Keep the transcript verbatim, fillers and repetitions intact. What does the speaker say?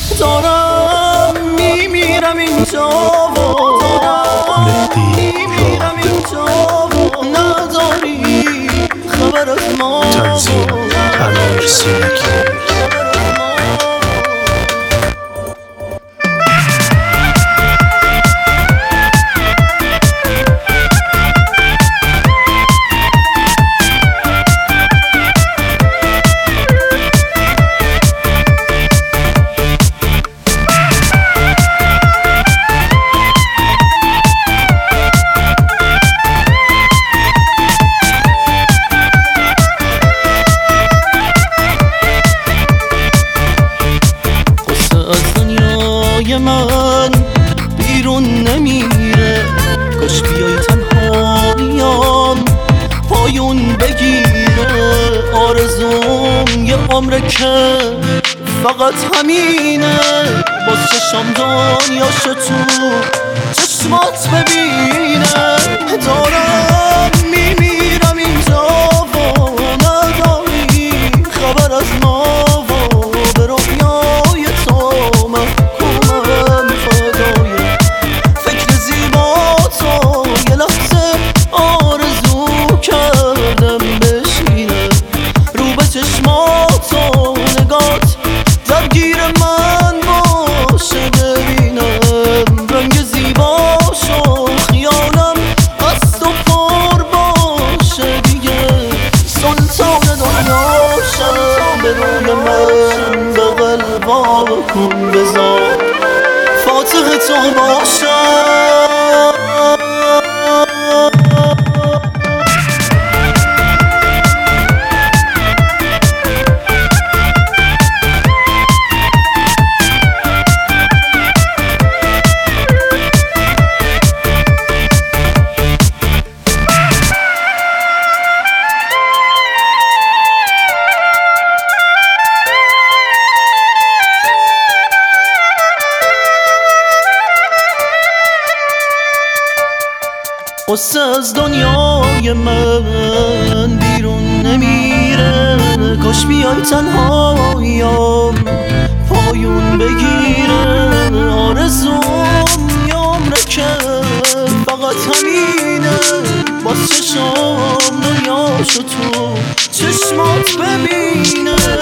دارم میمیرم اینجا و دارم میمیرم اینجا و نداری خبر از ما. تنظیم امیر سینکی. من بیرون نمیره، کاش بیای تنهاییام پایون بگیره. آرزوم یه عمره که فقط همینه، باز چشم دنیاشو تو چشمات ببینه. دارم میمیرم اینجا و نداری خبر از ما و به رویای تو من چشماتو نگات درگیر من باشه، ببینم رنگ زیباشو خیالم از تو پر باشه دیگه. سلطان دنیاشم به روی من بغل وا کن، بذار فاتح تو باشم. قصه از دنیای من بیرون نمیره، کاش بیای تنهاییام پایون بگیره. آرزوم یه عمره که فقط همینه، باز چشم دنیاشو تو چشمات ببینه.